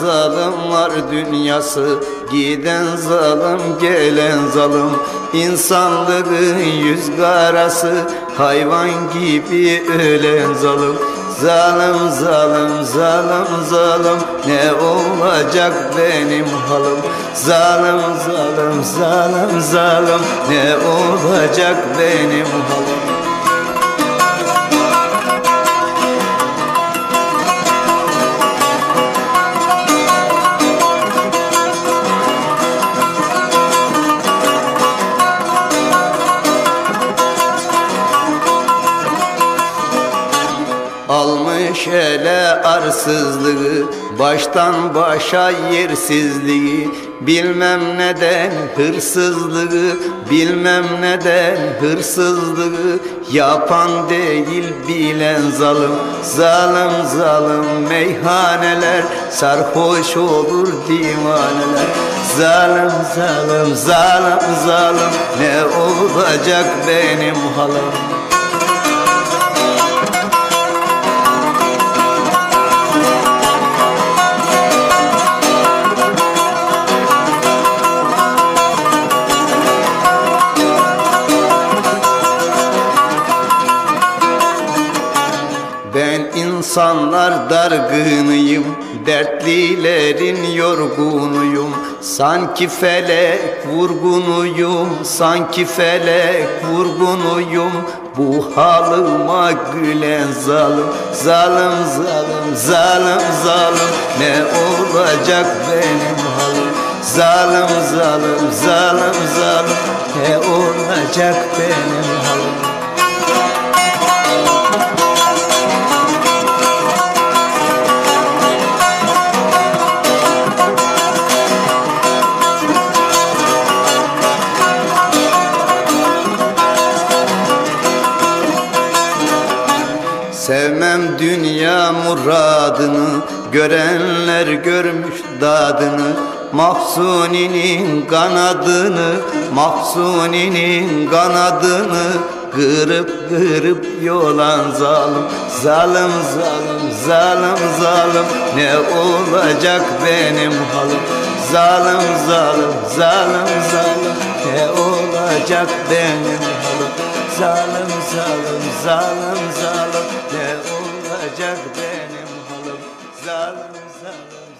zalimler dünyası, giden zalim gelen zalim. İnsanlığın yüz karası, hayvan gibi ölen zalim. Zalim zalim zalim zalim, ne olacak benim halim? Zalim zalim zalim zalim, ne olacak benim halim? Almış ele arsızlığı, baştan başa yersizliği. Bilmem neden hırsızlığı, bilmem neden hırsızlığı. Yapan değil bilen zalim. Zalim zalim meyhaneler, sarhoş olur divaneler. Zalim zalim zalim zalim, ne olacak benim halim? Ben insanlar dargınıyım, dertlilerin yorgunuyum. Sanki felek vurgunuyum, sanki felek vurgunuyum. Bu halıma gülen zalim. Zalim zalim zalim zalim, ne olacak benim halim? Zalim zalim zalim zalim, ne olacak benim halim? Sevmem dünya muradını, görenler görmüş dadını. Mahzuninin kanadını, Mahzuninin kanadını kırıp kırıp yolan zalim. Zalim zalim zalim zalim, ne olacak benim halim? Zalim zalim zalim zalim, ne olacak benim halim? Zalim zalim zalim zalim, ne olacak benim halim? Zalim zalim